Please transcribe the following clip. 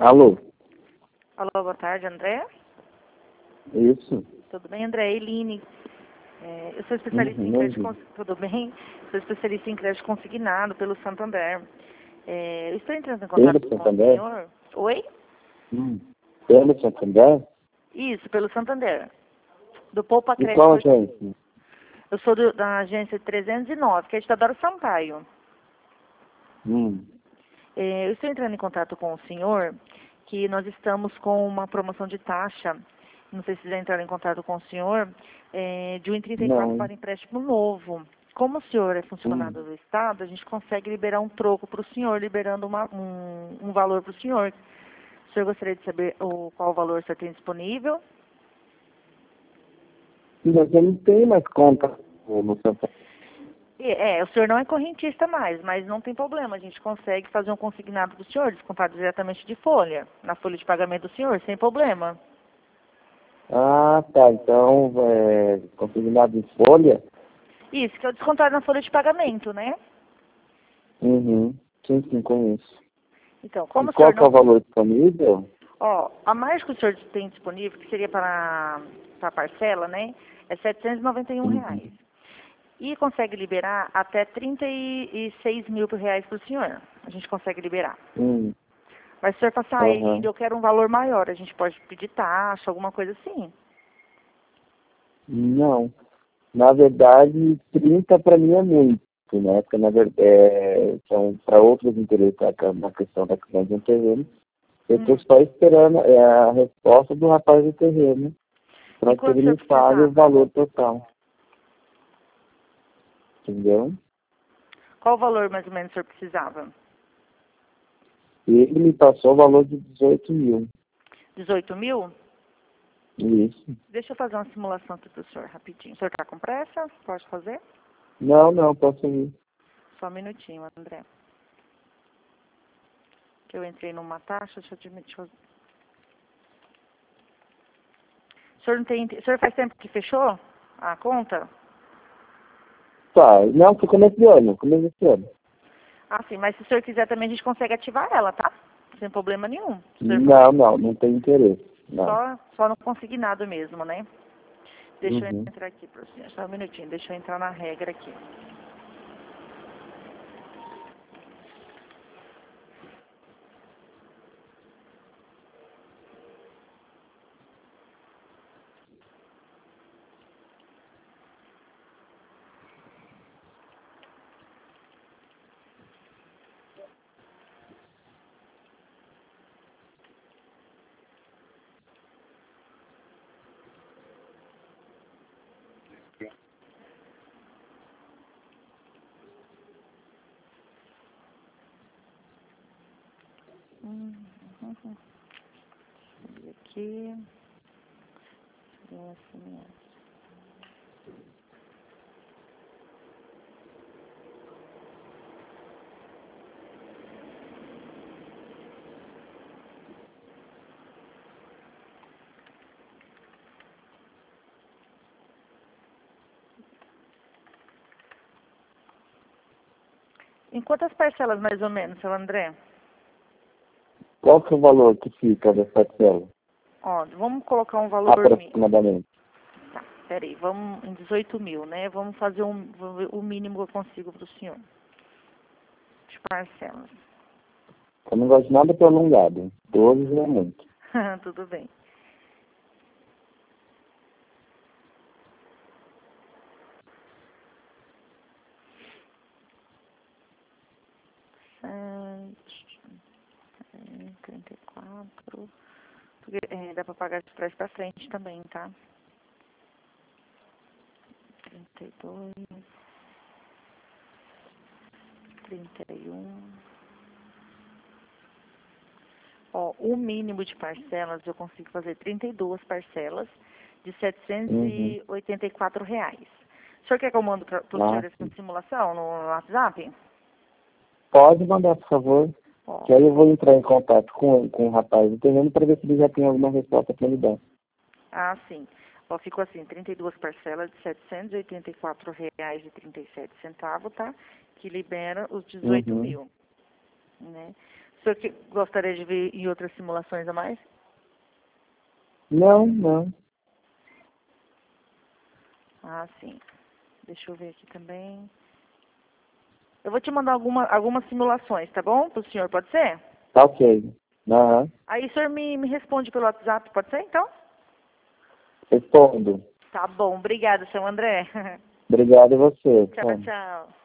Alô? Alô, boa tarde, André. Isso. Tudo bem, André? Eline. Eu sou especialista em crédito Tudo bem? Sou especialista em crédito consignado pelo Santander. Eu estou entrando em contato Pelo com o Santander? senhor. Oi? Pelo Santander? Isso, pelo Santander. Do Poupa E Crédito. qual agência? Eu sou da agência 309, que é de Isidoro Sampaio. Eu estou entrando em contato com o senhor, que nós estamos com uma promoção de taxa, não sei se já entraram em contato com o senhor, de 1,34 Não. para empréstimo novo. Como o senhor é funcionário do Estado, a gente consegue liberar um troco para o senhor, liberando um valor para o senhor. O senhor gostaria de saber qual valor o senhor tem disponível? Mas eu não tenho mais conta no Santander. O senhor não é correntista mais, mas não tem problema. A gente consegue fazer um consignado do senhor, descontado diretamente de folha, na folha de pagamento do senhor, sem problema. Ah, tá. Então, consignado em folha? Isso, que é o descontado na folha de pagamento, né? Sim, conheço. Então, como E o qual senhor que é o não... valor disponível? a margem que o senhor tem disponível, que seria para a parcela, né? É R$ 791. E consegue liberar até R$ 36 mil reais para o senhor. A gente consegue liberar. Mas se o senhor passar ele, eu quero um valor maior. A gente pode pedir taxa, alguma coisa assim. Não. Na verdade, 30 para mim é muito, né? Porque, na verdade, são para outros interesses na questão da questão de um terreno. Eu estou só esperando a resposta do rapaz do terreno para que ele me pague o valor total. Entendeu? Qual o valor mais ou menos o senhor precisava? Ele me passou o valor de 18 mil. 18 mil? Isso. Deixa eu fazer uma simulação aqui para o senhor rapidinho. O senhor está com pressa? Pode fazer? Não, posso ir. Só um minutinho, André. Que eu entrei numa taxa, O senhor não tem... O senhor faz tempo que fechou a conta? Tá, não, foi começo de ano. Ah, sim, mas se o senhor quiser também a gente consegue ativar ela, tá? Sem problema nenhum. Não tem interesse. Não. Só no consignado mesmo, né? Deixa eu entrar aqui para o senhor. Só um minutinho, deixa eu entrar na regra aqui. Aqui. Em quantas parcelas mais ou menos, seu André? Qual que é o valor que fica dessa parcela? Vamos colocar um valor aproximadamente. Tá, peraí, vamos em 18 mil, né? Vamos fazer o mínimo que eu consigo para o senhor. De parcelas. Eu não gosto de nada prolongado. 12 é muito. Tudo bem. R$ 34. Dá para pagar de trás para frente também, tá? 32. 31. O mínimo de parcelas, eu consigo fazer 32 parcelas de R$ 784. O senhor quer que eu mando para o senhor essa simulação no WhatsApp? Pode mandar, por favor. Que aí eu vou entrar em contato com o rapaz do terreno para ver se ele já tem alguma resposta para me dar. Ah, sim. Ficou assim, 32 parcelas de R$ 784,37, tá? Que libera os 18 mil, né? senhor gostaria de ver em outras simulações a mais? Não, não. Ah, sim. Deixa eu ver aqui também. Eu vou te mandar algumas simulações, tá bom? Pro senhor, pode ser? Tá ok. Aham. Aí o senhor me responde pelo WhatsApp, pode ser então? Respondo. Tá bom, obrigada, seu André. Obrigado a você. Tchau, tchau.